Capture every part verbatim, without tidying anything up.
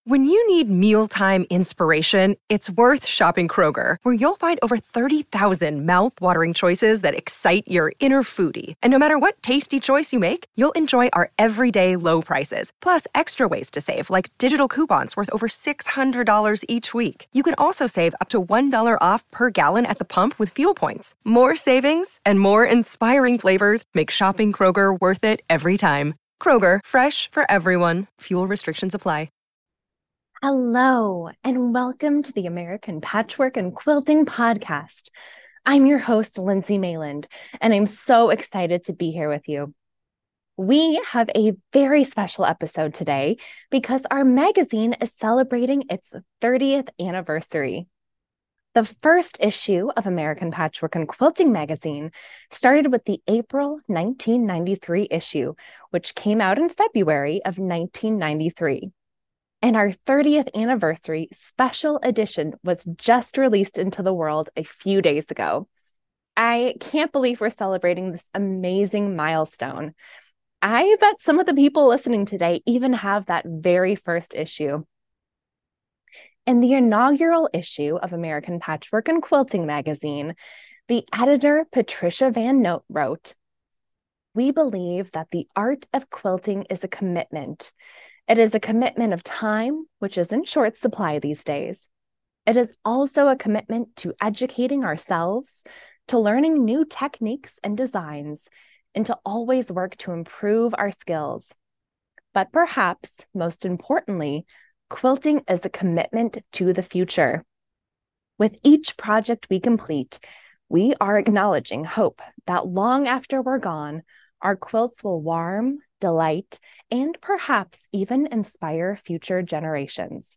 When you need mealtime inspiration, it's worth shopping Kroger, where you'll find over thirty thousand mouth-watering choices that excite your inner foodie. And no matter what tasty choice you make, you'll enjoy our everyday low prices, plus extra ways to save, like digital coupons worth over six hundred dollars each week. You can also save up to one dollar off per gallon at the pump with fuel points. More savings and more inspiring flavors make shopping Kroger worth it every time. Kroger, fresh for everyone. Fuel restrictions apply. Hello, and welcome to the American Patchwork and Quilting Podcast. I'm your host, Lindsay Mayland, and I'm so excited to be here with you. We have a very special episode today because our magazine is celebrating its thirtieth anniversary. The first issue of American Patchwork and Quilting magazine started with the April nineteen ninety-three issue, which came out in February of nineteen ninety-three. And our thirtieth anniversary special edition was just released into the world a few days ago. I can't believe we're celebrating this amazing milestone. I bet some of the people listening today even have that very first issue. In the inaugural issue of American Patchwork and Quilting magazine, the editor Patricia Van Note wrote, "We believe that the art of quilting is a commitment. It is a commitment of time, which is in short supply these days. It is also a commitment to educating ourselves, to learning new techniques and designs, and to always work to improve our skills. But perhaps, most importantly, quilting is a commitment to the future. With each project we complete, we are acknowledging hope that long after we're gone, our quilts will warm, delight, and perhaps even inspire future generations."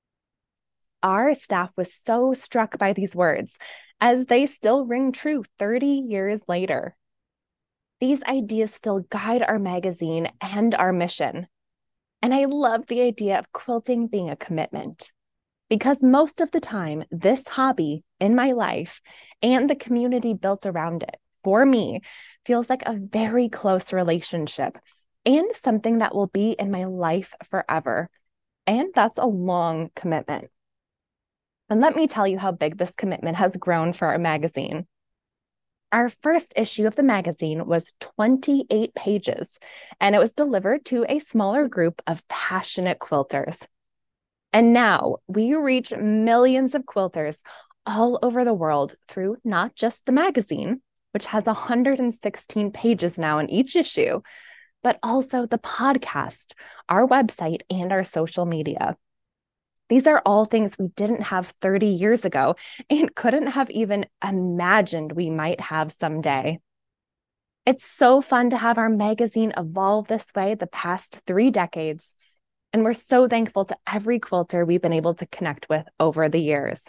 Our staff was so struck by these words, as they still ring true thirty years later. These ideas still guide our magazine and our mission. And I love the idea of quilting being a commitment, because most of the time, this hobby in my life and the community built around it, for me, feels like a very close relationship and something that will be in my life forever. And that's a long commitment. And let me tell you how big this commitment has grown for our magazine. Our first issue of the magazine was twenty-eight pages, and it was delivered to a smaller group of passionate quilters. And now we reach millions of quilters all over the world through not just the magazine, which has one hundred sixteen pages now in each issue, but also the podcast, our website, and our social media. These are all things we didn't have thirty years ago and couldn't have even imagined we might have someday. It's so fun to have our magazine evolve this way the past three decades, and we're so thankful to every quilter we've been able to connect with over the years.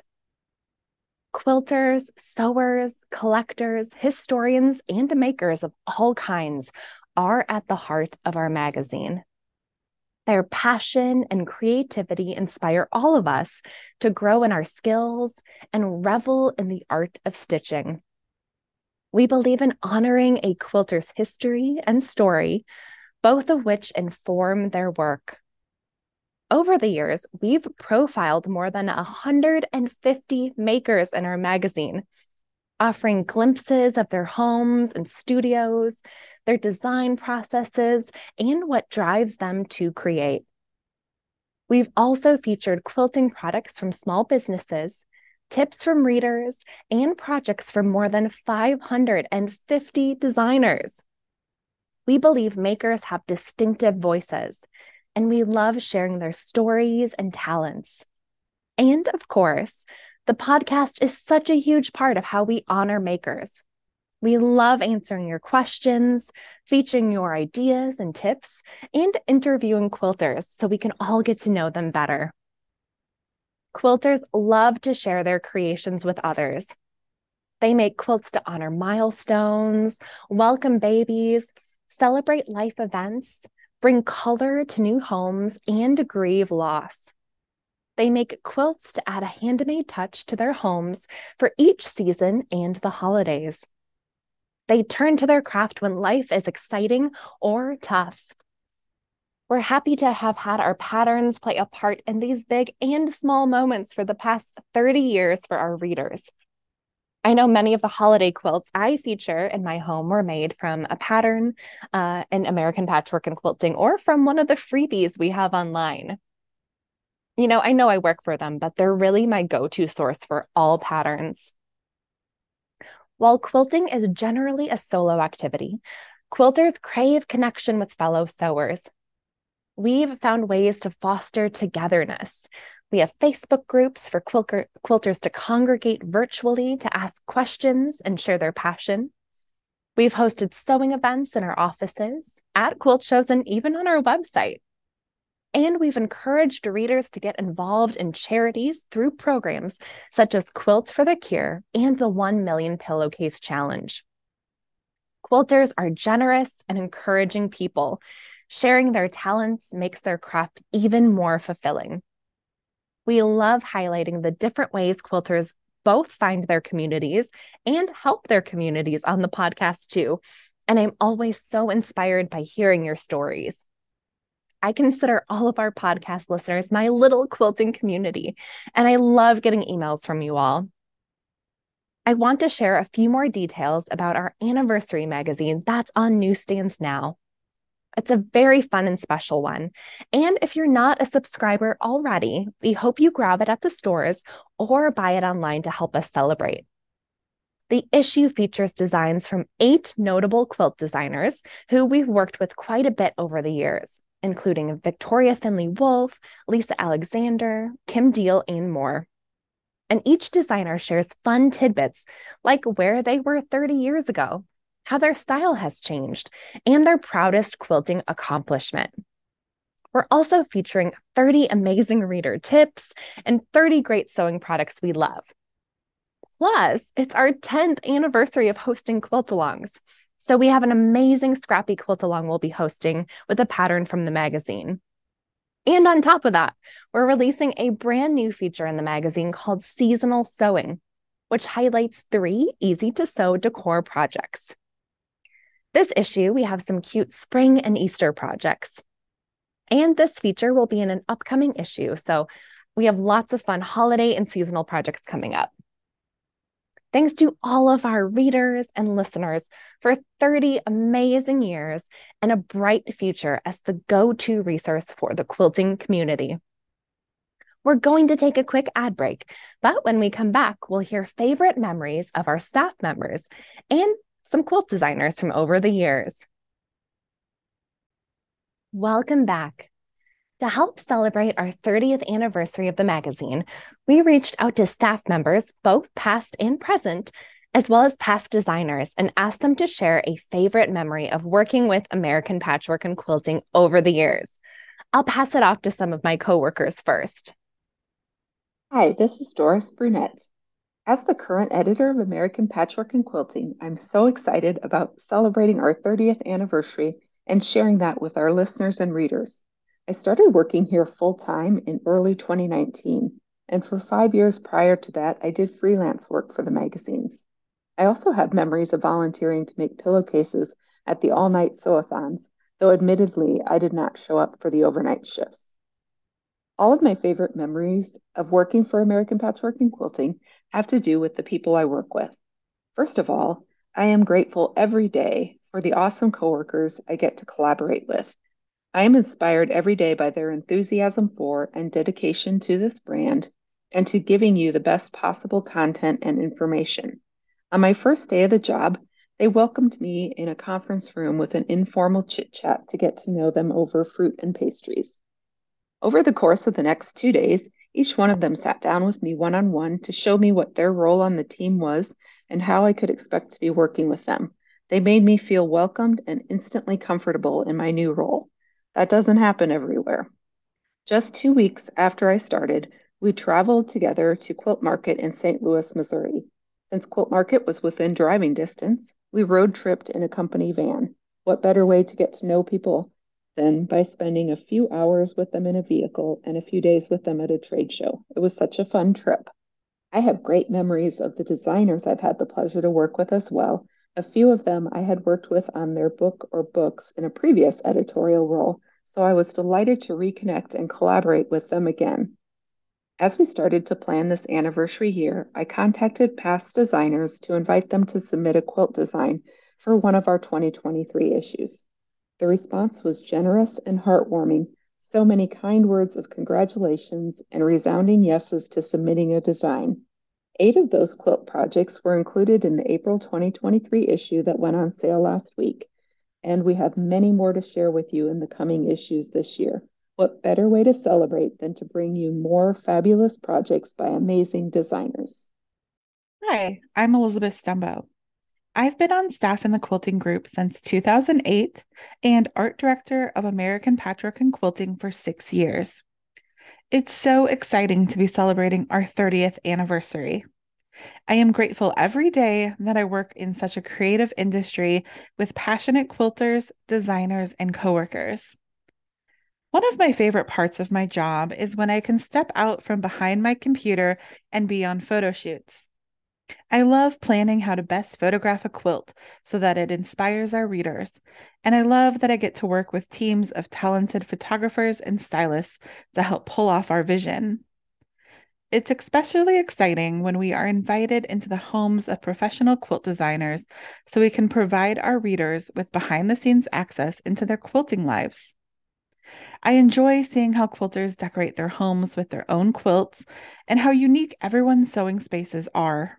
Quilters, sewers, collectors, historians, and makers of all kinds are at the heart of our magazine. Their passion and creativity inspire all of us to grow in our skills and revel in the art of stitching. We believe in honoring a quilter's history and story, both of which inform their work. Over the years, we've profiled more than one hundred fifty makers in our magazine, offering glimpses of their homes and studios, their design processes, and what drives them to create. We've also featured quilting products from small businesses, tips from readers, and projects from more than five hundred fifty designers. We believe makers have distinctive voices, and we love sharing their stories and talents. And of course, the podcast is such a huge part of how we honor makers. We love answering your questions, featuring your ideas and tips, and interviewing quilters so we can all get to know them better. Quilters love to share their creations with others. They make quilts to honor milestones, welcome babies, celebrate life events, bring color to new homes, and grieve loss. They make quilts to add a handmade touch to their homes for each season and the holidays. They turn to their craft when life is exciting or tough. We're happy to have had our patterns play a part in these big and small moments for the past thirty years for our readers. I know many of the holiday quilts I feature in my home were made from a pattern uh, in American Patchwork and Quilting or from one of the freebies we have online. You know, I know I work for them, but they're really my go-to source for all patterns. While quilting is generally a solo activity, quilters crave connection with fellow sewers. We've found ways to foster togetherness. We have Facebook groups for quilter, quilters to congregate virtually to ask questions and share their passion. We've hosted sewing events in our offices, at quilt shows, and even on our website. And we've encouraged readers to get involved in charities through programs such as Quilt for the Cure and the one million Pillowcase Challenge. Quilters are generous and encouraging people. Sharing their talents makes their craft even more fulfilling. We love highlighting the different ways quilters both find their communities and help their communities on the podcast too. And I'm always so inspired by hearing your stories. I consider all of our podcast listeners my little quilting community, and I love getting emails from you all. I want to share a few more details about our anniversary magazine that's on newsstands now. It's a very fun and special one. And if you're not a subscriber already, we hope you grab it at the stores or buy it online to help us celebrate. The issue features designs from eight notable quilt designers who we've worked with quite a bit over the years, including Victoria Finley Wolf, Lisa Alexander, Kim Deal, and more. And each designer shares fun tidbits like where they were thirty years ago, how their style has changed, and their proudest quilting accomplishment. We're also featuring thirty amazing reader tips and thirty great sewing products we love. Plus, it's our tenth anniversary of hosting quilt-alongs. So we have an amazing scrappy quilt-along we'll be hosting with a pattern from the magazine. And on top of that, we're releasing a brand new feature in the magazine called Seasonal Sewing, which highlights three easy-to-sew decor projects. This issue, we have some cute spring and Easter projects. And this feature will be in an upcoming issue, so we have lots of fun holiday and seasonal projects coming up. Thanks to all of our readers and listeners for thirty amazing years and a bright future as the go-to resource for the quilting community. We're going to take a quick ad break, but when we come back, we'll hear favorite memories of our staff members and some quilt designers from over the years. Welcome back. To help celebrate our thirtieth anniversary of the magazine, we reached out to staff members, both past and present, as well as past designers, and asked them to share a favorite memory of working with American Patchwork and Quilting over the years. I'll pass it off to some of my coworkers first. Hi, this is Doris Brunette. As the current editor of American Patchwork and Quilting, I'm so excited about celebrating our thirtieth anniversary and sharing that with our listeners and readers. I started working here full-time in early twenty nineteen, and for five years prior to that, I did freelance work for the magazines. I also have memories of volunteering to make pillowcases at the all-night sew-a-thons, though admittedly, I did not show up for the overnight shifts. All of my favorite memories of working for American Patchwork and Quilting have to do with the people I work with. First of all, I am grateful every day for the awesome coworkers I get to collaborate with. I am inspired every day by their enthusiasm for and dedication to this brand and to giving you the best possible content and information. On my first day of the job, they welcomed me in a conference room with an informal chit-chat to get to know them over fruit and pastries. Over the course of the next two days, each one of them sat down with me one-on-one to show me what their role on the team was and how I could expect to be working with them. They made me feel welcomed and instantly comfortable in my new role. That doesn't happen everywhere. Just two weeks after I started, we traveled together to Quilt Market in Saint Louis, Missouri. Since Quilt Market was within driving distance, we road tripped in a company van. What better way to get to know people than by spending a few hours with them in a vehicle and a few days with them at a trade show? It was such a fun trip. I have great memories of the designers I've had the pleasure to work with as well. A few of them I had worked with on their book or books in a previous editorial role, so I was delighted to reconnect and collaborate with them again. As we started to plan this anniversary year, I contacted past designers to invite them to submit a quilt design for one of our twenty twenty-three issues. The response was generous and heartwarming, so many kind words of congratulations and resounding yeses to submitting a design. Eight of those quilt projects were included in the April twenty twenty-three issue that went on sale last week, and we have many more to share with you in the coming issues this year. What better way to celebrate than to bring you more fabulous projects by amazing designers? Hi, I'm Elizabeth Stumbo. I've been on staff in the quilting group since two thousand eight and art director of American Patchwork and Quilting for six years. It's so exciting to be celebrating our thirtieth anniversary. I am grateful every day that I work in such a creative industry with passionate quilters, designers, and coworkers. One of my favorite parts of my job is when I can step out from behind my computer and be on photo shoots. I love planning how to best photograph a quilt so that it inspires our readers, and I love that I get to work with teams of talented photographers and stylists to help pull off our vision. It's especially exciting when we are invited into the homes of professional quilt designers so we can provide our readers with behind-the-scenes access into their quilting lives. I enjoy seeing how quilters decorate their homes with their own quilts and how unique everyone's sewing spaces are.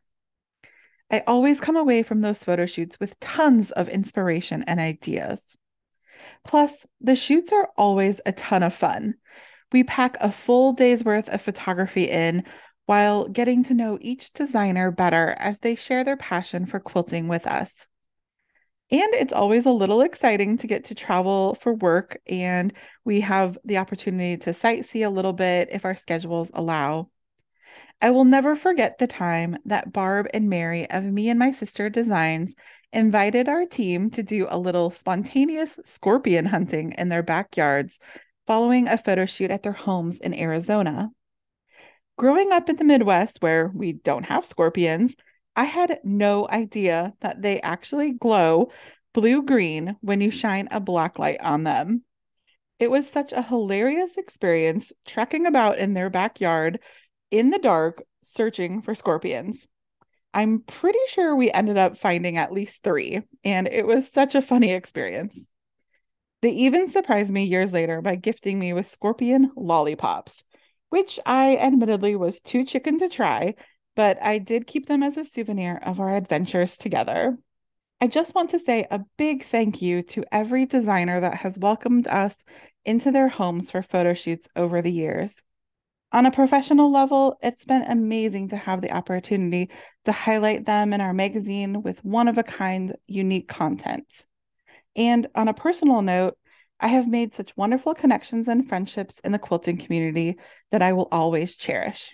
I always come away from those photo shoots with tons of inspiration and ideas. Plus, the shoots are always a ton of fun. We pack a full day's worth of photography in while getting to know each designer better as they share their passion for quilting with us. And it's always a little exciting to get to travel for work, and we have the opportunity to sightsee a little bit if our schedules allow. I will never forget the time that Barb and Mary of Me and My Sister Designs invited our team to do a little spontaneous scorpion hunting in their backyards following a photo shoot at their homes in Arizona. Growing up in the Midwest, where we don't have scorpions, I had no idea that they actually glow blue-green when you shine a black light on them. It was such a hilarious experience trekking about in their backyard in the dark, searching for scorpions. I'm pretty sure we ended up finding at least three, and it was such a funny experience. They even surprised me years later by gifting me with scorpion lollipops, which I admittedly was too chicken to try, but I did keep them as a souvenir of our adventures together. I just want to say a big thank you to every designer that has welcomed us into their homes for photo shoots over the years. On a professional level, it's been amazing to have the opportunity to highlight them in our magazine with one-of-a-kind, unique content. And on a personal note, I have made such wonderful connections and friendships in the quilting community that I will always cherish.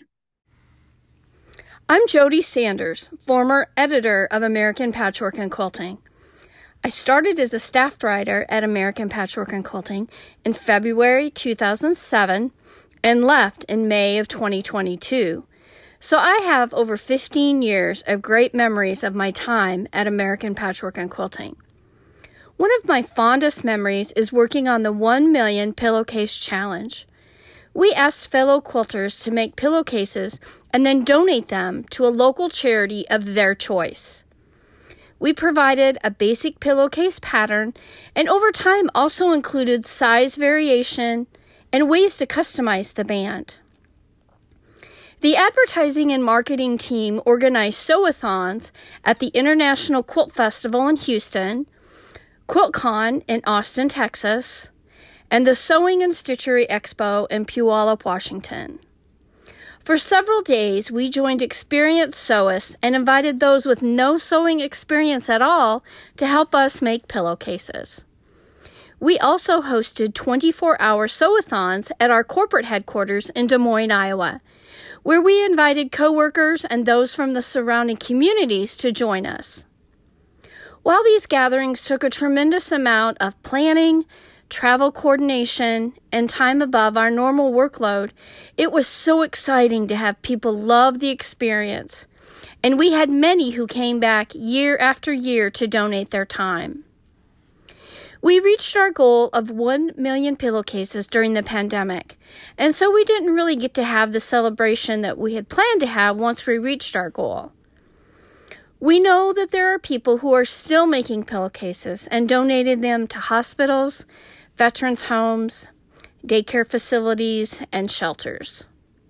I'm Jody Sanders, former editor of American Patchwork and Quilting. I started as a staff writer at American Patchwork and Quilting in February two thousand seven and left in May of twenty twenty-two. So I have over fifteen years of great memories of my time at American Patchwork and Quilting. One of my fondest memories is working on the one million Pillowcase Challenge. We asked fellow quilters to make pillowcases and then donate them to a local charity of their choice. We provided a basic pillowcase pattern and over time also included size variation and ways to customize the band. The advertising and marketing team organized sew-a-thons at the International Quilt Festival in Houston, QuiltCon in Austin, Texas, and the Sewing and Stitchery Expo in Puyallup, Washington. For several days, we joined experienced sewists and invited those with no sewing experience at all to help us make pillowcases. We also hosted twenty-four hour sew-a-thons at our corporate headquarters in Des Moines, Iowa, where we invited coworkers and those from the surrounding communities to join us. While these gatherings took a tremendous amount of planning, travel coordination, and time above our normal workload, it was so exciting to have people love the experience, and we had many who came back year after year to donate their time. We reached our goal of one million pillowcases during the pandemic, and so we didn't really get to have the celebration that we had planned to have once we reached our goal. We know that there are people who are still making pillowcases and donating them to hospitals, veterans' homes, daycare facilities, and shelters.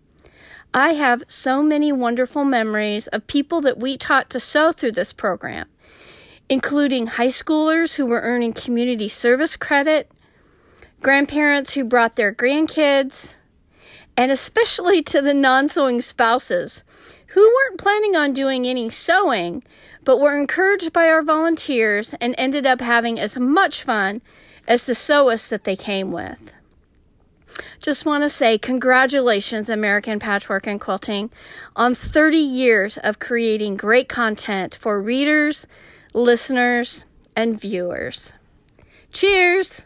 I have so many wonderful memories of people that we taught to sew through this program, including high schoolers who were earning community service credit, grandparents who brought their grandkids, and especially to the non-sewing spouses who weren't planning on doing any sewing, but were encouraged by our volunteers and ended up having as much fun as the sewists that they came with. Just want to say congratulations, American Patchwork and Quilting, on thirty years of creating great content for readers, listeners, and viewers. Cheers!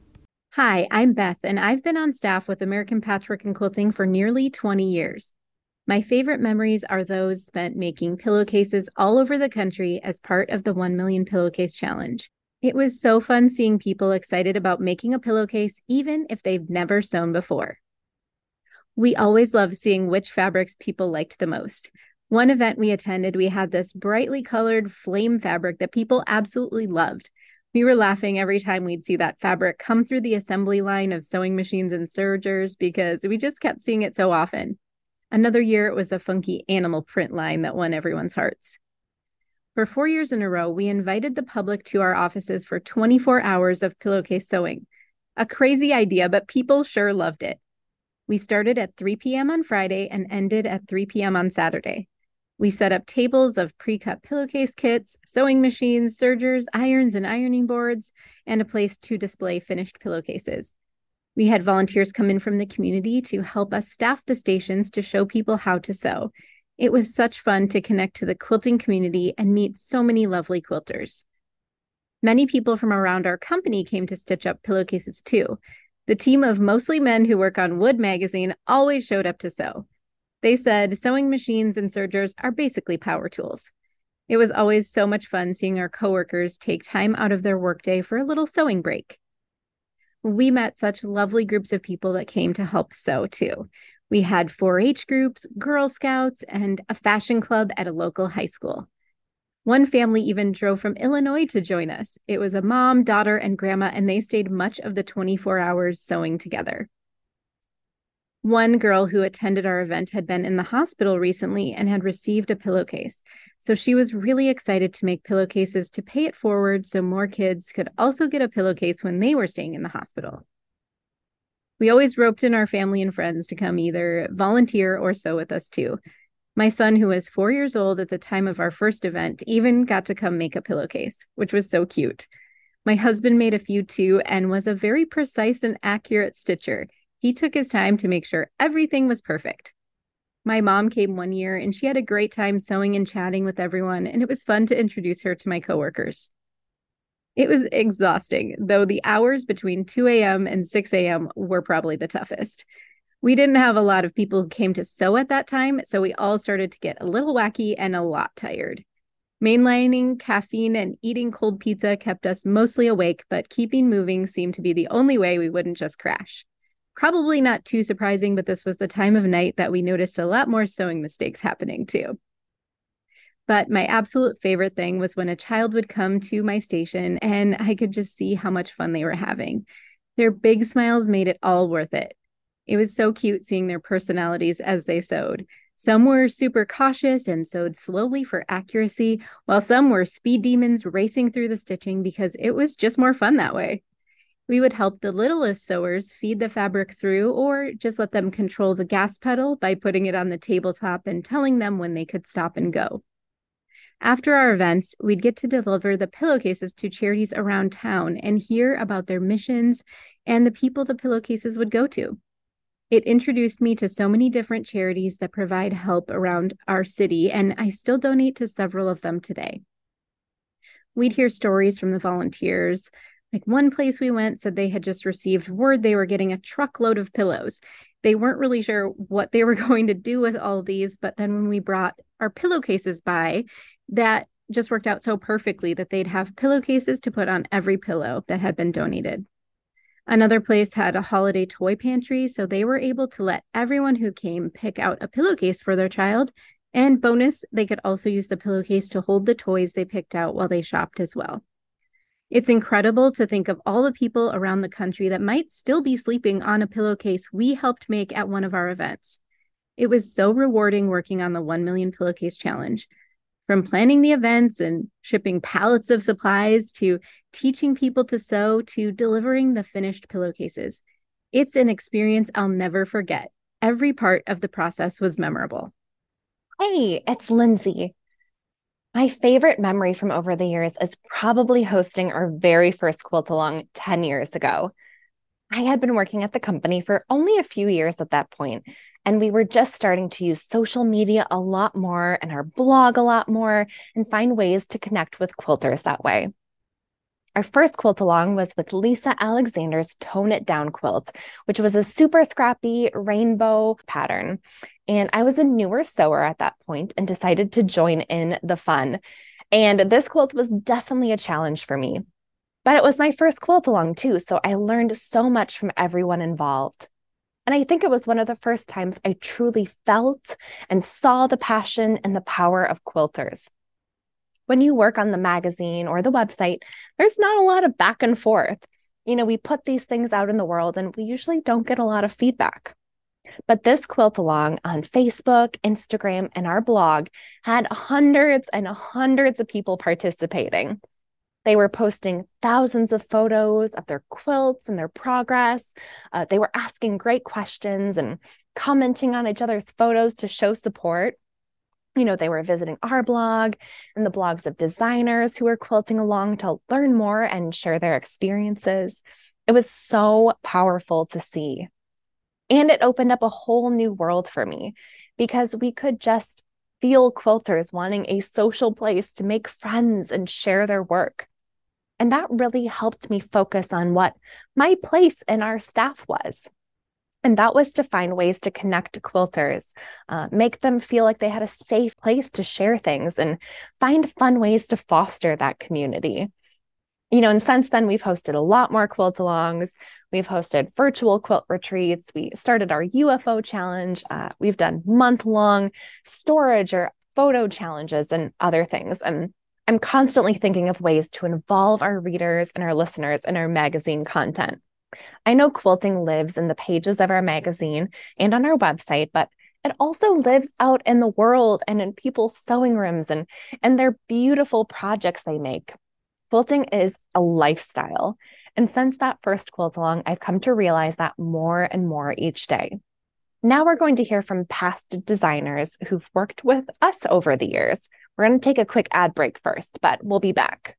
Hi, I'm Beth, and I've been on staff with American Patchwork and Quilting for nearly twenty years. My favorite memories are those spent making pillowcases all over the country as part of the one million Pillowcase Challenge. It was so fun seeing people excited about making a pillowcase, even if they've never sewn before. We always loved seeing which fabrics people liked the most. One event we attended, we had this brightly colored flame fabric that people absolutely loved. We were laughing every time we'd see that fabric come through the assembly line of sewing machines and sergers because we just kept seeing it so often. Another year, it was a funky animal print line that won everyone's hearts. For four years in a row, we invited the public to our offices for twenty-four hours of pillowcase sewing. A crazy idea, but people sure loved it. We started at three p.m. on Friday and ended at three p.m. on Saturday. We set up tables of pre-cut pillowcase kits, sewing machines, sergers, irons, and ironing boards, and a place to display finished pillowcases. We had volunteers come in from the community to help us staff the stations to show people how to sew. It was such fun to connect to the quilting community and meet so many lovely quilters. Many people from around our company came to stitch up pillowcases too. The team of mostly men who work on Wood Magazine always showed up to sew. They said sewing machines and sergers are basically power tools. It was always so much fun seeing our coworkers take time out of their workday for a little sewing break. We met such lovely groups of people that came to help sew too. We had four H groups, Girl Scouts, and a fashion club at a local high school. One family even drove from Illinois to join us. It was a mom, daughter, and grandma, and they stayed much of the twenty-four hours sewing together. One girl who attended our event had been in the hospital recently and had received a pillowcase. So she was really excited to make pillowcases to pay it forward so more kids could also get a pillowcase when they were staying in the hospital. We always roped in our family and friends to come either volunteer or sew with us too. My son, who was four years old at the time of our first event, even got to come make a pillowcase, which was so cute. My husband made a few too and was a very precise and accurate stitcher. He took his time to make sure everything was perfect. My mom came one year and she had a great time sewing and chatting with everyone, and it was fun to introduce her to my coworkers. It was exhausting, though the hours between two a.m. and six a.m. were probably the toughest. We didn't have a lot of people who came to sew at that time, so we all started to get a little wacky and a lot tired. Mainlining, caffeine, and eating cold pizza kept us mostly awake, but keeping moving seemed to be the only way we wouldn't just crash. Probably not too surprising, but this was the time of night that we noticed a lot more sewing mistakes happening too. But my absolute favorite thing was when a child would come to my station and I could just see how much fun they were having. Their big smiles made it all worth it. It was so cute seeing their personalities as they sewed. Some were super cautious and sewed slowly for accuracy, while some were speed demons racing through the stitching because it was just more fun that way. We would help the littlest sewers feed the fabric through or just let them control the gas pedal by putting it on the tabletop and telling them when they could stop and go. After our events, we'd get to deliver the pillowcases to charities around town and hear about their missions and the people the pillowcases would go to. It introduced me to so many different charities that provide help around our city, and I still donate to several of them today. We'd hear stories from the volunteers. Like one place we went said they had just received word they were getting a truckload of pillows. They weren't really sure what they were going to do with all these, but then when we brought our pillowcases by, that just worked out so perfectly that they'd have pillowcases to put on every pillow that had been donated. Another place had a holiday toy pantry, so they were able to let everyone who came pick out a pillowcase for their child. And bonus, they could also use the pillowcase to hold the toys they picked out while they shopped as well. It's incredible to think of all the people around the country that might still be sleeping on a pillowcase we helped make at one of our events. It was so rewarding working on the one million Pillowcase Challenge. From planning the events and shipping pallets of supplies to teaching people to sew to delivering the finished pillowcases. It's an experience I'll never forget. Every part of the process was memorable. Hey, it's Lindsay. My favorite memory from over the years is probably hosting our very first quilt along ten years ago. I had been working at the company for only a few years at that point, and we were just starting to use social media a lot more and our blog a lot more and find ways to connect with quilters that way. Our first quilt along was with Lisa Alexander's Tone It Down quilt, which was a super scrappy rainbow pattern. And I was a newer sewer at that point and decided to join in the fun. And this quilt was definitely a challenge for me. But it was my first quilt along too, so I learned so much from everyone involved. And I think it was one of the first times I truly felt and saw the passion and the power of quilters. When you work on the magazine or the website, there's not a lot of back and forth. You know, we put these things out in the world and we usually don't get a lot of feedback. But this quilt along on Facebook, Instagram, and our blog had hundreds and hundreds of people participating. They were posting thousands of photos of their quilts and their progress. Uh, they were asking great questions and commenting on each other's photos to show support. You know, they were visiting our blog and the blogs of designers who were quilting along to learn more and share their experiences. It was so powerful to see. And it opened up a whole new world for me because we could just feel quilters wanting a social place to make friends and share their work. And that really helped me focus on what my place in our staff was. And that was to find ways to connect to quilters, uh, make them feel like they had a safe place to share things and find fun ways to foster that community. You know, and since then, we've hosted a lot more quilt-alongs. We've hosted virtual quilt retreats. We started our U F O challenge. Uh, we've done month-long storage or photo challenges and other things. And I'm constantly thinking of ways to involve our readers and our listeners in our magazine content. I know quilting lives in the pages of our magazine and on our website, but it also lives out in the world and in people's sewing rooms and, and their beautiful projects they make. Quilting is a lifestyle. And since that first quilt along, I've come to realize that more and more each day. Now we're going to hear from past designers who've worked with us over the years. We're going to take a quick ad break first, but we'll be back.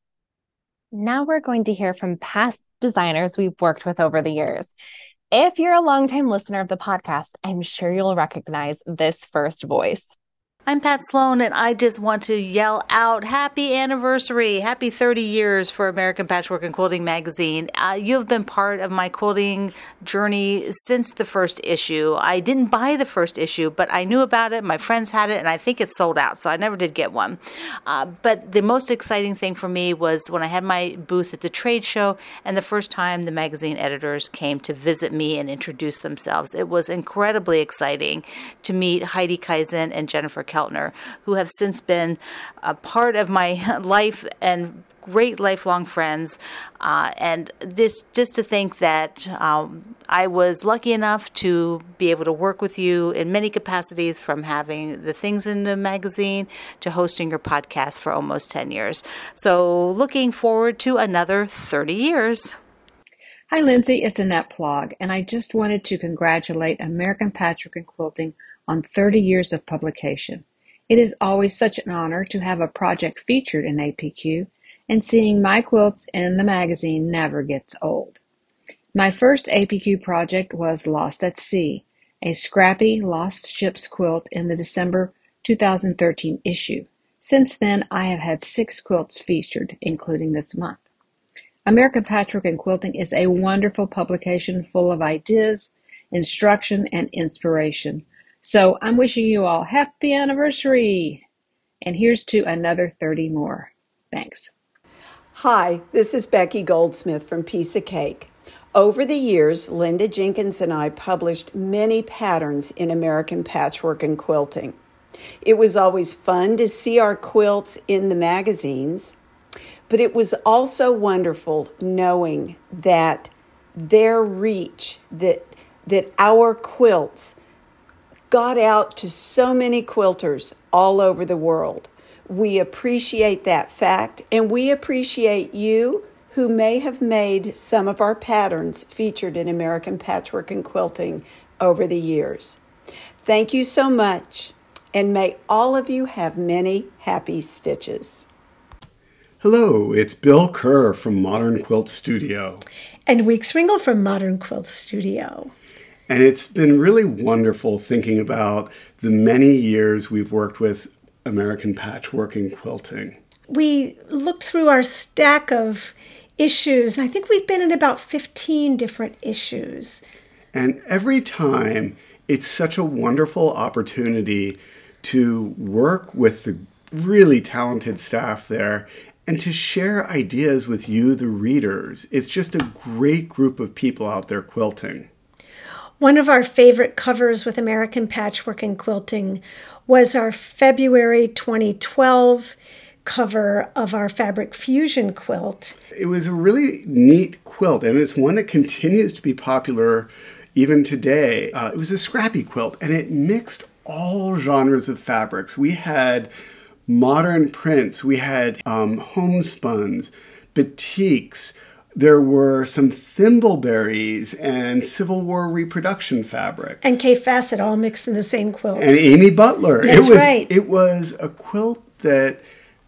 Now we're going to hear from past designers we've worked with over the years. If you're a longtime listener of the podcast, I'm sure you'll recognize this first voice. I'm Pat Sloan, and I just want to yell out happy anniversary, happy thirty years for American Patchwork and Quilting magazine. Uh, you have been part of my quilting journey since the first issue. I didn't buy the first issue, but I knew about it. My friends had it, and I think it sold out, so I never did get one. Uh, but the most exciting thing for me was when I had my booth at the trade show, and the first time the magazine editors came to visit me and introduce themselves. It was incredibly exciting to meet Heidi Kaizen and Jennifer Keltner, who have since been a part of my life and great lifelong friends. Uh, and this, just to think that um, I was lucky enough to be able to work with you in many capacities, from having the things in the magazine to hosting your podcast for almost ten years. So looking forward to another thirty years. Hi, Lindsay. It's Annette Plog, and I just wanted to congratulate American Patchwork and Quilting on thirty years of publication. It is always such an honor to have a project featured in A P Q, and seeing my quilts in the magazine never gets old. My first A P Q project was Lost at Sea, a scrappy Lost Ships quilt in the December two thousand thirteen issue. Since then, I have had six quilts featured, including this month. American Patchwork and Quilting is a wonderful publication full of ideas, instruction, and inspiration. So I'm wishing you all happy anniversary. And here's to another thirty more. Thanks. Hi, this is Becky Goldsmith from Piece of Cake. Over the years, Linda Jenkins and I published many patterns in American Patchwork and Quilting. It was always fun to see our quilts in the magazines, but it was also wonderful knowing that their reach, that, that our quilts got out to so many quilters all over the world. We appreciate that fact, and we appreciate you who may have made some of our patterns featured in American Patchwork and Quilting over the years. Thank you so much, and may all of you have many happy stitches. Hello, it's Bill Kerr from Modern Quilt Studio. And Weeks Ringle from Modern Quilt Studio. And it's been really wonderful thinking about the many years we've worked with American Patchwork and Quilting. We looked through our stack of issues, and I think we've been in about fifteen different issues. And every time, it's such a wonderful opportunity to work with the really talented staff there and to share ideas with you, the readers. It's just a great group of people out there quilting. One of our favorite covers with American Patchwork and Quilting was our February twenty twelve cover of our Fabric Fusion quilt. It was a really neat quilt, and it's one that continues to be popular even today. Uh, it was a scrappy quilt, and it mixed all genres of fabrics. We had modern prints, we had um, homespuns, batiks. There were some thimbleberries and Civil War reproduction fabrics. And Kay Fassett all mixed in the same quilt. And Amy Butler. That's it was, right. It was a quilt that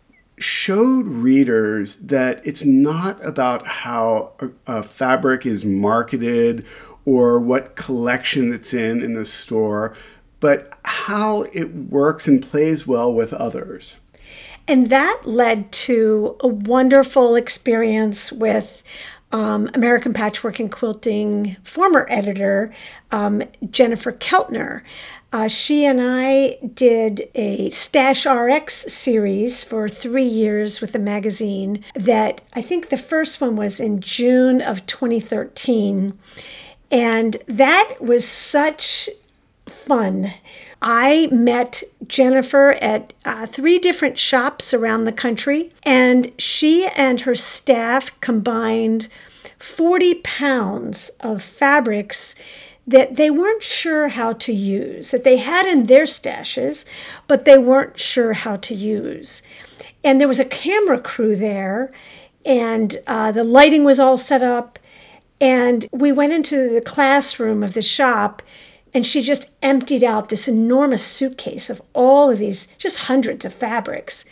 showed readers that it's not about how a, a fabric is marketed or what collection it's in in the store, but how it works and plays well with others. And that led to a wonderful experience with um, American Patchwork and Quilting former editor, um, Jennifer Keltner. Uh, she and I did a Stash R X series for three years with the magazine that I think the first one was in June of twenty thirteen. And that was such fun. I met Jennifer at uh, three different shops around the country, and she and her staff combined forty pounds of fabrics that they weren't sure how to use, that they had in their stashes, but they weren't sure how to use. And there was a camera crew there, and uh, the lighting was all set up, and we went into the classroom of the shop, and she just emptied out this enormous suitcase of all of these, just hundreds of fabrics.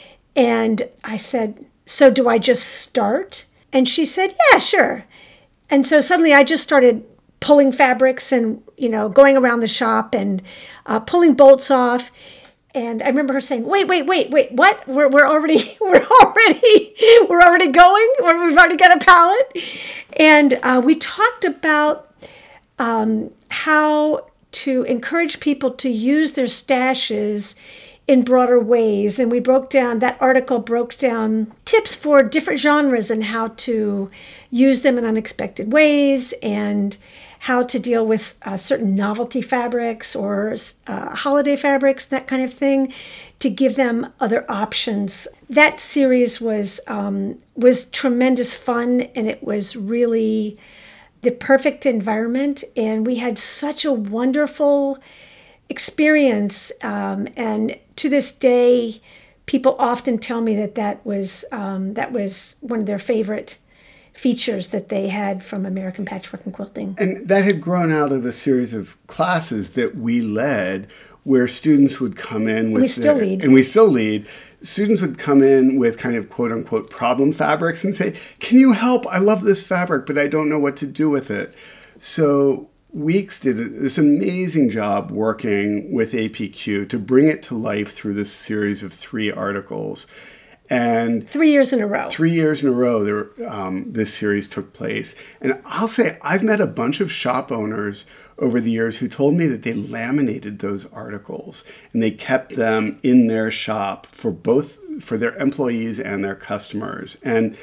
And I said, so do I just start? And she said, yeah, sure. And so suddenly I just started pulling fabrics and, you know, going around the shop and uh, pulling bolts off. And I remember her saying, wait, wait, wait, wait, what? We're, we're already, we're already, we're already going? We've already got a pallet? And uh, we talked about um, how to encourage people to use their stashes in broader ways. And we broke down, that article broke down tips for different genres and how to use them in unexpected ways and how to deal with uh, certain novelty fabrics or uh, holiday fabrics, that kind of thing, to give them other options. That series was um, was tremendous fun, and it was really the perfect environment, and we had such a wonderful experience. Um, and to this day, people often tell me that that was um, that was one of their favorite features that they had from American Patchwork and Quilting. And that had grown out of a series of classes that we led where students would come in with... We still their, lead. And we still lead. Students would come in with kind of quote-unquote problem fabrics and say, can you help? I love this fabric, but I don't know what to do with it. So Weeks did this amazing job working with A P Q to bring it to life through this series of three articles. And three years in a row. Three years in a row, there, um, this series took place. And I'll say, I've met a bunch of shop owners over the years who told me that they laminated those articles and they kept them in their shop for both for their employees and their customers. And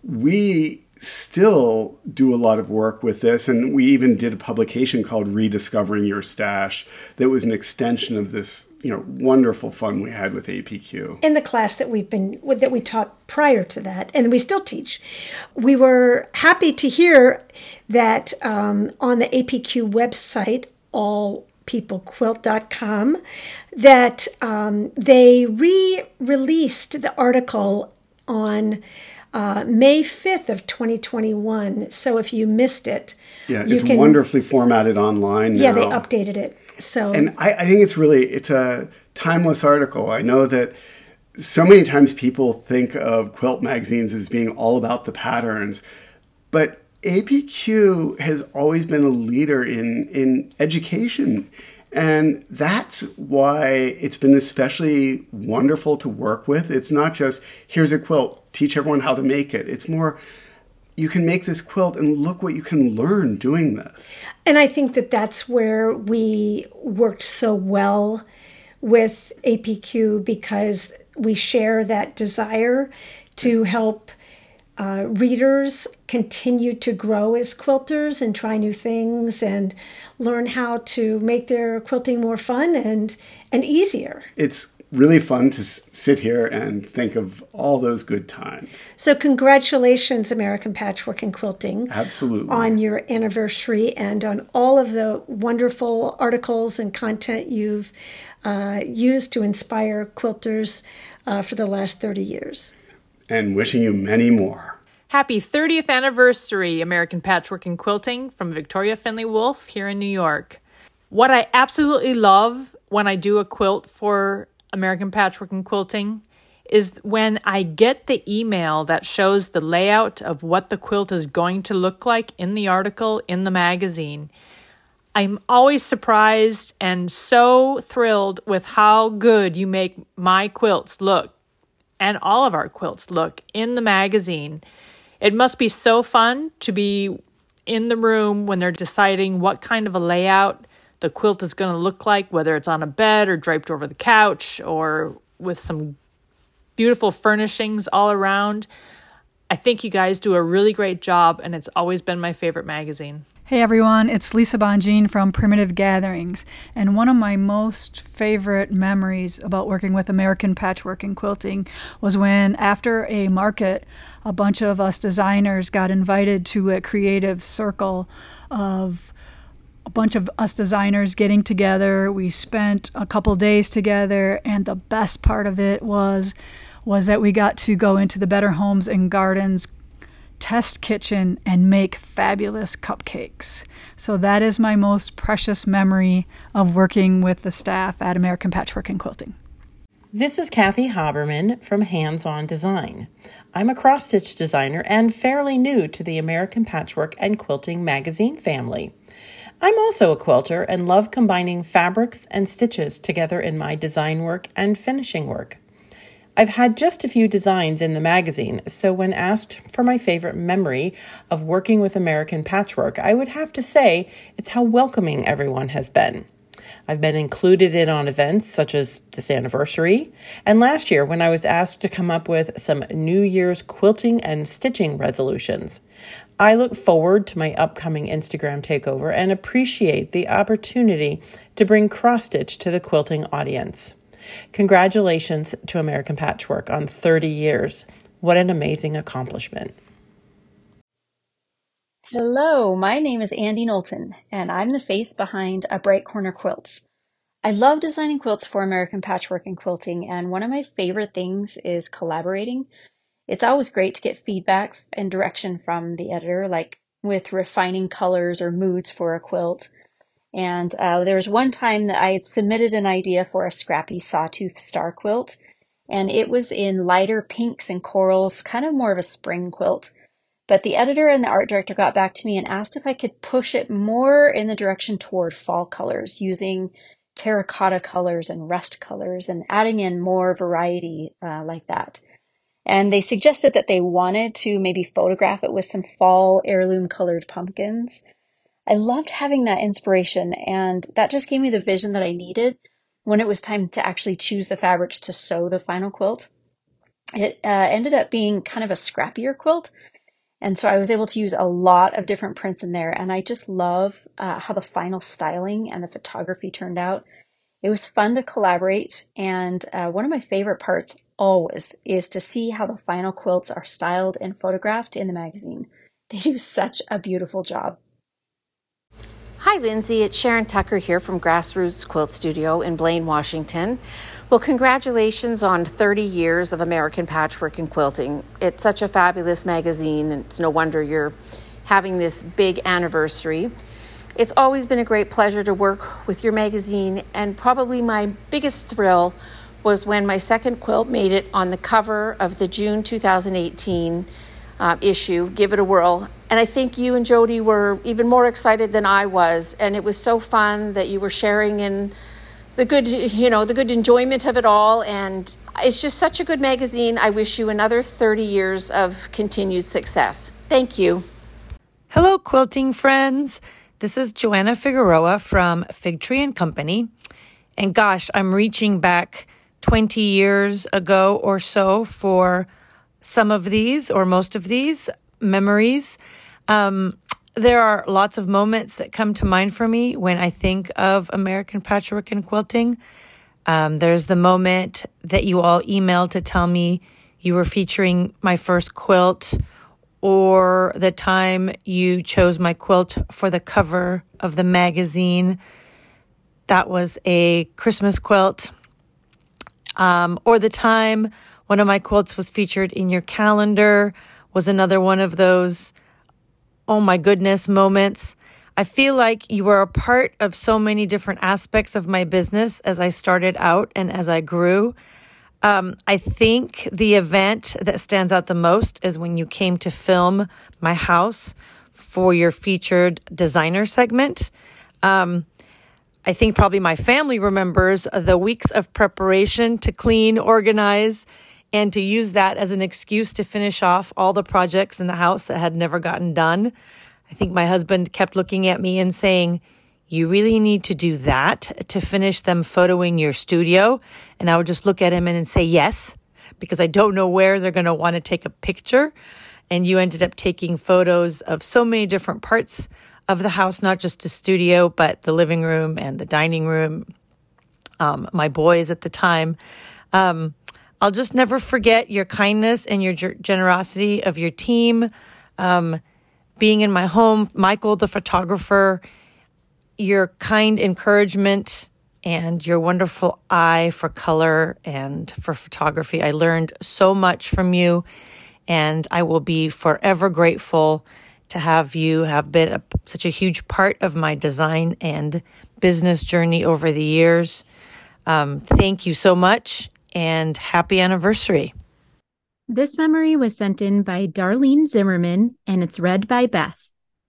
we still do a lot of work with this, and we even did a publication called Rediscovering Your Stash that was an extension of this, you know, wonderful fun we had with A P Q. In the class that we've been that we taught prior to that, and we still teach, we were happy to hear that um, on the A P Q website, all people quilt dot com, that um, they re-released the article on Uh, May fifth of twenty twenty-one. So if you missed it, yeah, you it's can, wonderfully formatted online now. Yeah, they updated it. So and I, I think it's really it's a timeless article. I know that so many times people think of quilt magazines as being all about the patterns, but A P Q has always been a leader in in education. And that's why it's been especially wonderful to work with. It's not just, here's a quilt, teach everyone how to make it. It's more, you can make this quilt and look what you can learn doing this. And I think that that's where we worked so well with A P Q, because we share that desire to help Uh, readers continue to grow as quilters and try new things and learn how to make their quilting more fun and, and easier. It's really fun to s- sit here and think of all those good times. So congratulations, American Patchwork and Quilting. Absolutely. On your anniversary and on all of the wonderful articles and content you've uh, used to inspire quilters uh, for the last thirty years. And wishing you many more. Happy thirtieth anniversary, American Patchwork and Quilting, from Victoria Finley Wolf here in New York. What I absolutely love when I do a quilt for American Patchwork and Quilting is when I get the email that shows the layout of what the quilt is going to look like in the article in the magazine. I'm always surprised and so thrilled with how good you make my quilts look, and all of our quilts look, in the magazine. It must be so fun to be in the room when they're deciding what kind of a layout the quilt is going to look like, whether it's on a bed or draped over the couch or with some beautiful furnishings all around. I think you guys do a really great job, and it's always been my favorite magazine. Hey everyone, it's Lisa Bonjean from Primitive Gatherings, and one of my most favorite memories about working with American Patchwork and Quilting was when, after a market, a bunch of us designers got invited to a creative circle of a bunch of us designers getting together. We spent a couple days together, and the best part of it was was that we got to go into the Better Homes and Gardens test kitchen and make fabulous cupcakes. So that is my most precious memory of working with the staff at American Patchwork and Quilting. This is Kathy Haberman from Hands On Design. I'm a cross-stitch designer and fairly new to the American Patchwork and Quilting magazine family. I'm also a quilter and love combining fabrics and stitches together in my design work and finishing work. I've had just a few designs in the magazine, so when asked for my favorite memory of working with American Patchwork, I would have to say it's how welcoming everyone has been. I've been included in on events such as this anniversary, and last year when I was asked to come up with some New Year's quilting and stitching resolutions. I look forward to my upcoming Instagram takeover and appreciate the opportunity to bring cross-stitch to the quilting audience. Congratulations to American Patchwork on thirty years. What an amazing accomplishment. Hello, my name is Andy Knowlton, and I'm the face behind A Bright Corner Quilts. I love designing quilts for American Patchwork and Quilting, and one of my favorite things is collaborating. It's always great to get feedback and direction from the editor, like with refining colors or moods for a quilt. And uh, there was one time that I had submitted an idea for a scrappy sawtooth star quilt, and it was in lighter pinks and corals, kind of more of a spring quilt. But the editor and the art director got back to me and asked if I could push it more in the direction toward fall colors, using terracotta colors and rust colors and adding in more variety uh, like that. And they suggested that they wanted to maybe photograph it with some fall heirloom colored pumpkins. I loved having that inspiration, and that just gave me the vision that I needed when it was time to actually choose the fabrics to sew the final quilt. It uh, ended up being kind of a scrappier quilt, and so I was able to use a lot of different prints in there, and I just love uh, how the final styling and the photography turned out. It was fun to collaborate, and uh, one of my favorite parts always is to see how the final quilts are styled and photographed in the magazine. They do such a beautiful job. Hi, Lindsay. It's Sharon Tucker here from Grassroots Quilt Studio in Blaine, Washington. Well, congratulations on thirty years of American Patchwork and Quilting. It's such a fabulous magazine, and it's no wonder you're having this big anniversary. It's always been a great pleasure to work with your magazine, and probably my biggest thrill was when my second quilt made it on the cover of the June two thousand eighteen uh, issue, Give It a Whirl. And I think you and Jody were even more excited than I was. And it was so fun that you were sharing in the good, you know, the good enjoyment of it all. And it's just such a good magazine. I wish you another thirty years of continued success. Thank you. Hello, quilting friends. This is Joanna Figueroa from Fig Tree and Company. And gosh, I'm reaching back twenty years ago or so for some of these or most of these memories. Um, there are lots of moments that come to mind for me when I think of American Patchwork and Quilting. Um, there's the moment that you all emailed to tell me you were featuring my first quilt, or the time you chose my quilt for the cover of the magazine. That was a Christmas quilt. Um, or the time one of my quilts was featured in your calendar was another one of those, oh my goodness, moments. I feel like you were a part of so many different aspects of my business as I started out and as I grew. Um, I think the event that stands out the most is when you came to film my house for your featured designer segment. Um, I think probably my family remembers the weeks of preparation to clean, organize, and to use that as an excuse to finish off all the projects in the house that had never gotten done. I think my husband kept looking at me and saying, you really need to do that to finish them photoing your studio. And I would just look at him and say yes, because I don't know where they're going to want to take a picture. And you ended up taking photos of so many different parts of the house, not just the studio, but the living room and the dining room, um, my boys at the time. Um, I'll just never forget your kindness and your ger- generosity of your team. Um, being in my home, Michael, the photographer, your kind encouragement and your wonderful eye for color and for photography. I learned so much from you, and I will be forever grateful to have you have been a, such a huge part of my design and business journey over the years. Um, thank you so much, and happy anniversary. This memory was sent in by Darlene Zimmerman, and it's read by Beth.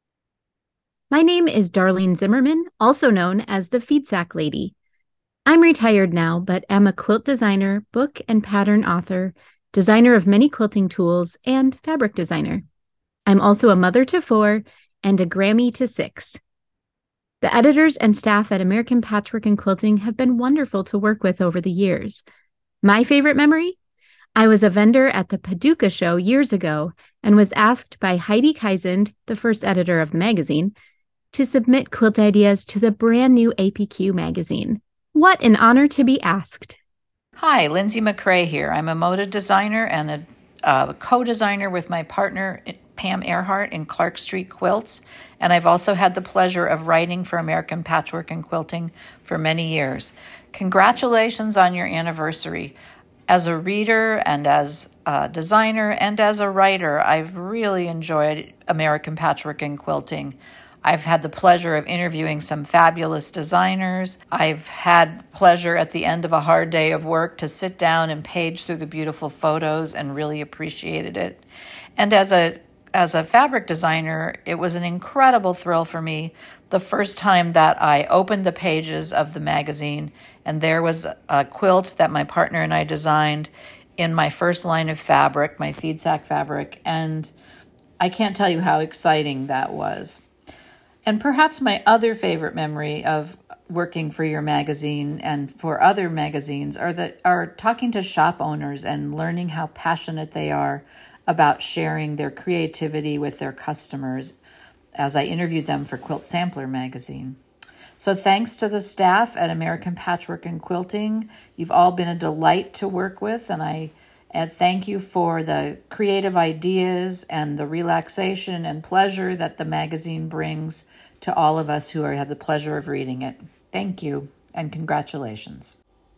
My name is Darlene Zimmerman, also known as the Feed Sack Lady. I'm retired now, but am a quilt designer, book and pattern author, designer of many quilting tools, and fabric designer. I'm also a mother to four and a Grammy to six. The editors and staff at American Patchwork and Quilting have been wonderful to work with over the years. My favorite memory? I was a vendor at the Paducah show years ago and was asked by Heidi Kaisend, the first editor of the magazine, to submit quilt ideas to the brand new A P Q magazine. What an honor to be asked. Hi, Lindsay McCrae here. I'm a moda designer and a uh, co-designer with my partner, Pam Earhart, in Clark Street Quilts, and I've also had the pleasure of writing for American Patchwork and Quilting for many years. Congratulations on your anniversary. As a reader and as a designer and as a writer, I've really enjoyed American Patchwork and Quilting. I've had the pleasure of interviewing some fabulous designers. I've had pleasure at the end of a hard day of work to sit down and page through the beautiful photos and really appreciated it. And as a as a fabric designer, it was an incredible thrill for me the first time that I opened the pages of the magazine and there was a quilt that my partner and I designed in my first line of fabric, my feed sack fabric, and I can't tell you how exciting that was. And perhaps my other favorite memory of working for your magazine and for other magazines are that are talking to shop owners and learning how passionate they are about sharing their creativity with their customers as I interviewed them for Quilt Sampler magazine. So thanks to the staff at American Patchwork and Quilting. You've all been a delight to work with, and I and thank you for the creative ideas and the relaxation and pleasure that the magazine brings to all of us who are, have the pleasure of reading it. Thank you, and congratulations.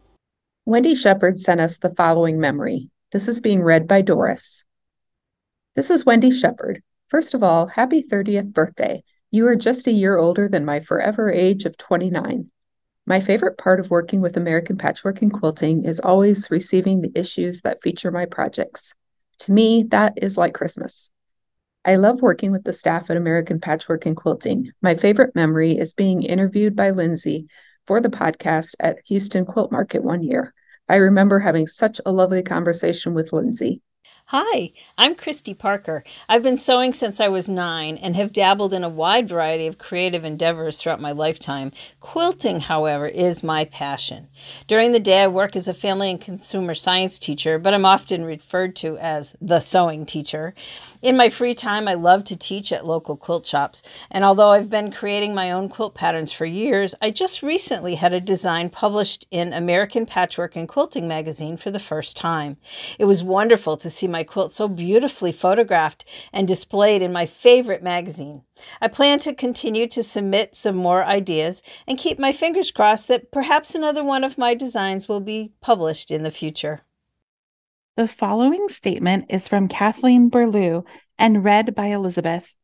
Wendy Shepard sent us the following memory. This is being read by Doris. This is Wendy Shepard. First of all, happy thirtieth birthday. You are just a year older than my forever age of twenty-nine. My favorite part of working with American Patchwork and Quilting is always receiving the issues that feature my projects. To me, that is like Christmas. I love working with the staff at American Patchwork and Quilting. My favorite memory is being interviewed by Lindsay for the podcast at Houston Quilt Market one year. I remember having such a lovely conversation with Lindsay. Hi, I'm Christy Parker. I've been sewing since I was nine and have dabbled in a wide variety of creative endeavors throughout my lifetime. Quilting, however, is my passion. During the day, I work as a family and consumer science teacher, but I'm often referred to as the sewing teacher. In my free time, I love to teach at local quilt shops, and although I've been creating my own quilt patterns for years, I just recently had a design published in American Patchwork and Quilting magazine for the first time. It was wonderful to see my quilt so beautifully photographed and displayed in my favorite magazine. I plan to continue to submit some more ideas and keep my fingers crossed that perhaps another one of my designs will be published in the future. The following statement is from Kathleen Burlew and read by Elizabeth.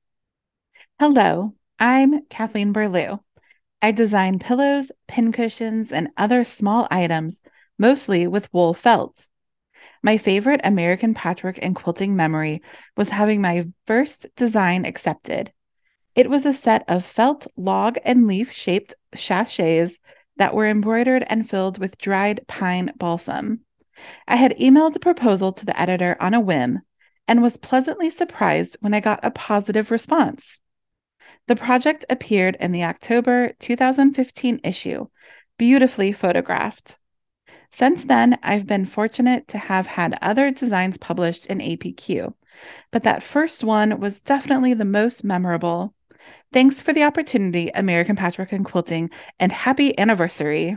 Hello, I'm Kathleen Burlew. I design pillows, pincushions, and other small items, mostly with wool felt. My favorite American Patchwork and Quilting memory was having my first design accepted. It was a set of felt log and leaf shaped sachets that were embroidered and filled with dried pine balsam. I had emailed a proposal to the editor on a whim and was pleasantly surprised when I got a positive response. The project appeared in the October two thousand fifteen issue, beautifully photographed. Since then, I've been fortunate to have had other designs published in A P Q, but that first one was definitely the most memorable. Thanks for the opportunity, American Patchwork and Quilting, and happy anniversary.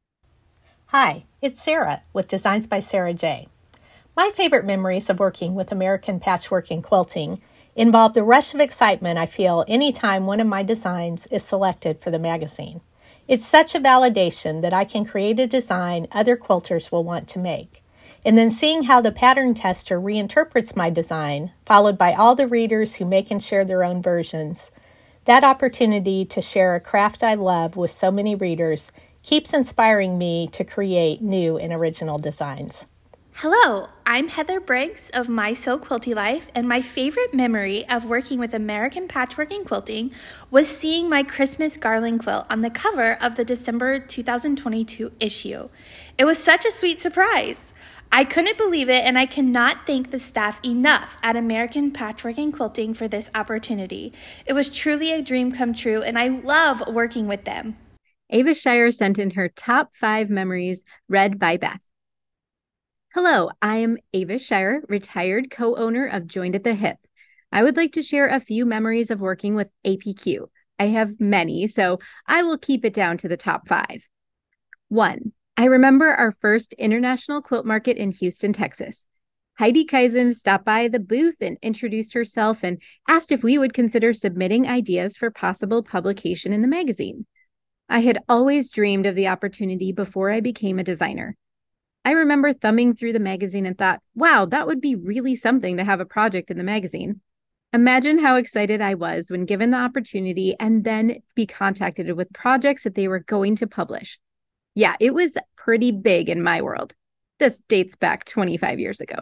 Hi, it's Sarah with Designs by Sarah J. My favorite memories of working with American Patchwork and Quilting involve the rush of excitement I feel anytime one of my designs is selected for the magazine. It's such a validation that I can create a design other quilters will want to make. And then seeing how the pattern tester reinterprets my design, followed by all the readers who make and share their own versions, that opportunity to share a craft I love with so many readers keeps inspiring me to create new and original designs. Hello, I'm Heather Briggs of My Sew Quilty Life, and my favorite memory of working with American Patchwork and Quilting was seeing my Christmas garland quilt on the cover of the December two thousand twenty-two issue. It was such a sweet surprise. I couldn't believe it, and I cannot thank the staff enough at American Patchwork and Quilting for this opportunity. It was truly a dream come true, and I love working with them. Ava Shire sent in her top five memories read by Beth. Hello, I am Ava Shire, retired co-owner of Joined at the Hip. I would like to share a few memories of working with A P Q. I have many, so I will keep it down to the top five. One, I remember our first international quilt market in Houston, Texas. Heidi Kaisen stopped by the booth and introduced herself and asked if we would consider submitting ideas for possible publication in the magazine. I had always dreamed of the opportunity before I became a designer. I remember thumbing through the magazine and thought, wow, that would be really something to have a project in the magazine. Imagine how excited I was when given the opportunity and then be contacted with projects that they were going to publish. Yeah, it was pretty big in my world. This dates back twenty-five years ago.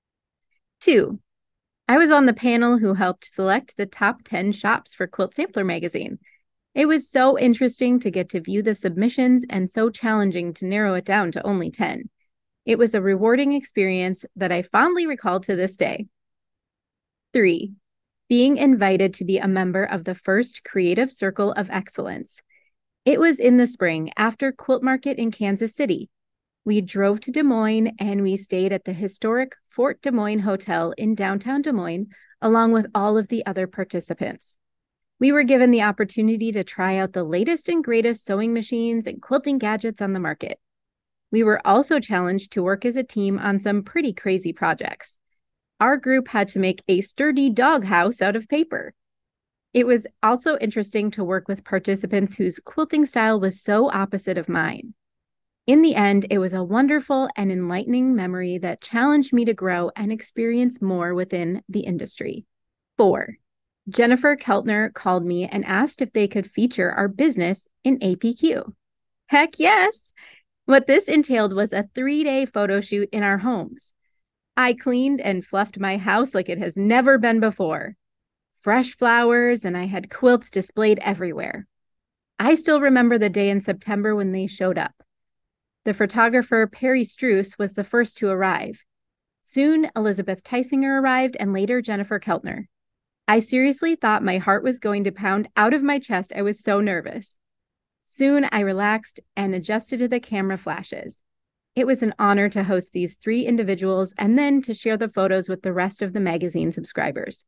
Two, I was on the panel who helped select the top ten shops for Quilt Sampler magazine. It was so interesting to get to view the submissions and so challenging to narrow it down to only ten. It was a rewarding experience that I fondly recall to this day. Three, being invited to be a member of the first Creative Circle of Excellence. It was in the spring after Quilt Market in Kansas City. We drove to Des Moines and we stayed at the historic Fort Des Moines Hotel in downtown Des Moines, along with all of the other participants. We were given the opportunity to try out the latest and greatest sewing machines and quilting gadgets on the market. We were also challenged to work as a team on some pretty crazy projects. Our group had to make a sturdy doghouse out of paper. It was also interesting to work with participants whose quilting style was so opposite of mine. In the end, it was a wonderful and enlightening memory that challenged me to grow and experience more within the industry. Four, Jennifer Keltner called me and asked if they could feature our business in A P Q. Heck yes! What this entailed was a three-day photo shoot in our homes. I cleaned and fluffed my house like it has never been before. Fresh flowers, and I had quilts displayed everywhere. I still remember the day in September when they showed up. The photographer, Perry Struess, was the first to arrive. Soon, Elizabeth Tysinger arrived, and later Jennifer Keltner. I seriously thought my heart was going to pound out of my chest. I was so nervous. Soon, I relaxed and adjusted to the camera flashes. It was an honor to host these three individuals and then to share the photos with the rest of the magazine subscribers.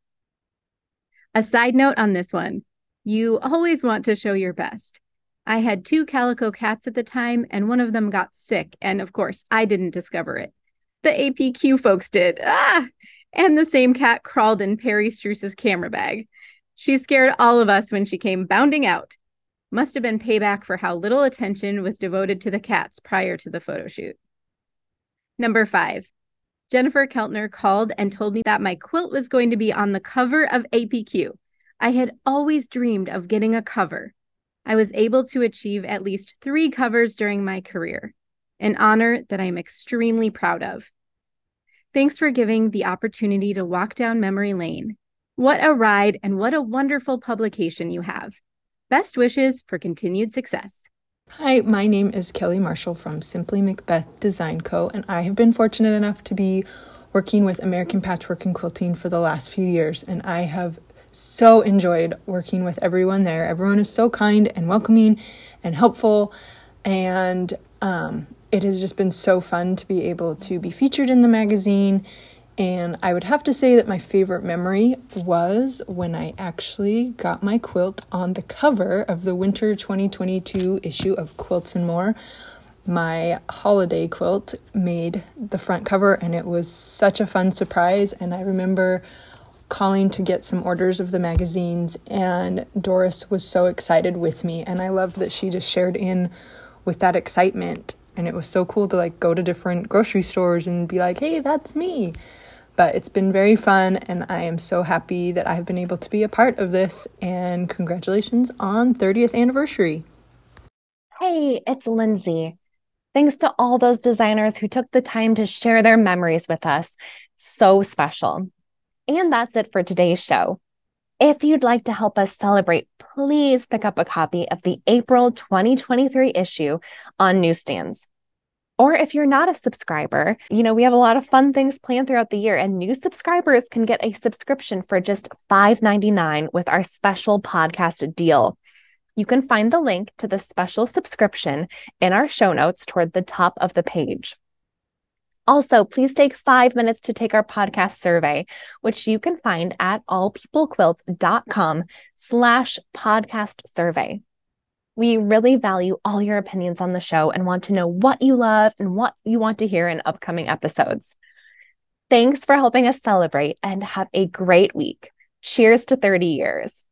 A side note on this one, you always want to show your best. I had two calico cats at the time, and one of them got sick, and of course, I didn't discover it. The A P Q folks did. Ah! And the same cat crawled in Perry Struess's camera bag. She scared all of us when she came bounding out. Must have been payback for how little attention was devoted to the cats prior to the photo shoot. Number five, Jennifer Keltner called and told me that my quilt was going to be on the cover of A P Q. I had always dreamed of getting a cover. I was able to achieve at least three covers during my career, an honor that I'm extremely proud of. Thanks for giving the opportunity to walk down memory lane. What a ride and what a wonderful publication you have. Best wishes for continued success. Hi, my name is Kelly Marshall from Simply Macbeth Design Co., and I have been fortunate enough to be working with American Patchwork and Quilting for the last few years, and I have so enjoyed working with everyone there. Everyone is so kind and welcoming and helpful, and um, it has just been so fun to be able to be featured in the magazine. And I would have to say that my favorite memory was when I actually got my quilt on the cover of the winter twenty twenty-two issue of Quilts and More. My holiday quilt made the front cover, and it was such a fun surprise. And I remember calling to get some orders of the magazines, and Doris was so excited with me, and I loved that she just shared in with that excitement. And it was so cool to like go to different grocery stores and be like, hey, that's me. But it's been very fun, and I am so happy that I've been able to be a part of this, and congratulations on thirtieth anniversary. Hey, it's Lindsay. Thanks to all those designers who took the time to share their memories with us. So special. And that's it for today's show. If you'd like to help us celebrate, please pick up a copy of the April twenty twenty-three issue on newsstands. Or if you're not a subscriber, you know, we have a lot of fun things planned throughout the year, and new subscribers can get a subscription for just five ninety-nine with our special podcast deal. You can find the link to the special subscription in our show notes toward the top of the page. Also, please take five minutes to take our podcast survey, which you can find at allpeoplequilt.com slash podcast survey. We really value all your opinions on the show and want to know what you love and what you want to hear in upcoming episodes. Thanks for helping us celebrate, and have a great week. Cheers to thirty years.